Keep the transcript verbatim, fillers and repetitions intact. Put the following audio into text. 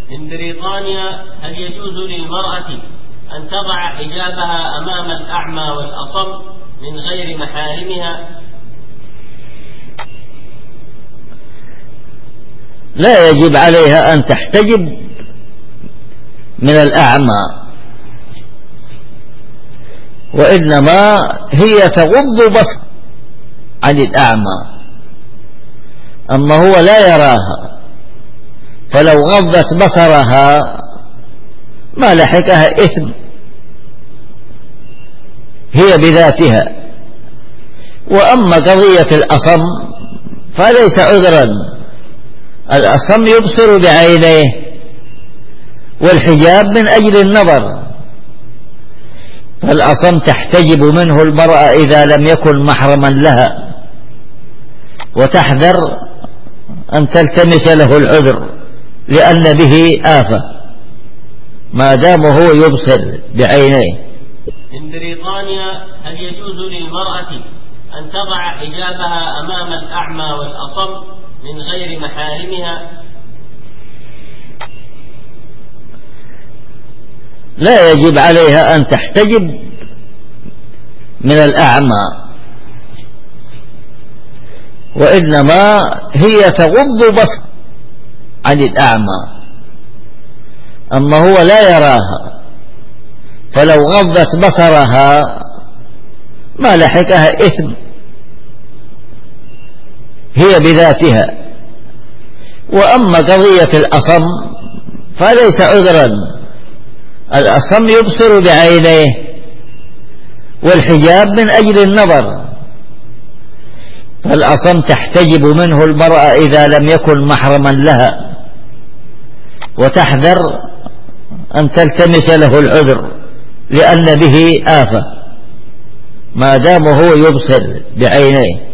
من بريطانيا: هل يجوز للمرأة أن تضع حجابها أمام الأعمى والأصم من غير محارمها؟ لا يجب عليها أن تحتجب من الأعمى، وإنما هي تغض بصر عن الأعمى، أما هو لا يراها، فلو غضت بصرها ما لحقها إثم هي بذاتها. وأما قضية الأصم فليس عذرا، الأصم يبصر بعينيه، والحجاب من أجل النظر، فالأصم تحتجب منه المرأة إذا لم يكن محرما لها، وتحذر أن تلتمس له العذر لأن به آفة ما دام هو يبصر بعينيه. من بريطانيا: هل يجوز للمرأة أن تضع حجابها أمام الأعمى والأصم من غير محارمها؟ لا يجب عليها أن تحتجب من الأعمى، وإنما هي تغض بصر عن الأعمى، أما هو لا يراها، فلو غضت بصرها ما لحقها إثم هي بذاتها. وأما قضية الأصم فليس عذرا، الأصم يبصر بعينيه، والحجاب من أجل النظر، فالأصم تحتجب منه المرأة إذا لم يكن محرما لها، وتحذر أن تلتمس له العذر لأن به آفة ما دام هو يبصر بعينيه.